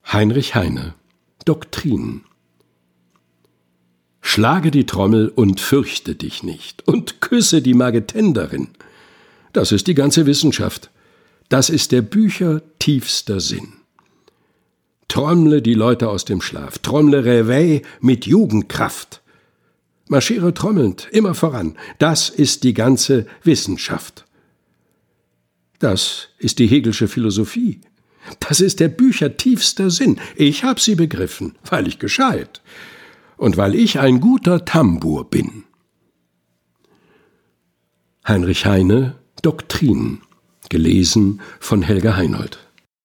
Heinrich Heine, Doktrin. Schlage die Trommel und fürchte dich nicht und küsse die Marketenderin. Das ist die ganze Wissenschaft. Das ist der Bücher tiefster Sinn. Trommle die Leute aus dem Schlaf, trommle Reveille mit Jugendkraft. Marschiere trommelnd, immer voran, das ist die ganze Wissenschaft. Das ist die Hegelsche Philosophie. Das ist der Bücher tiefster Sinn. Ich hab sie begriffen, weil ich gescheit und weil ich ein guter Tambour bin. Heinrich Heine, Doktrin, gelesen von Helga Heinold.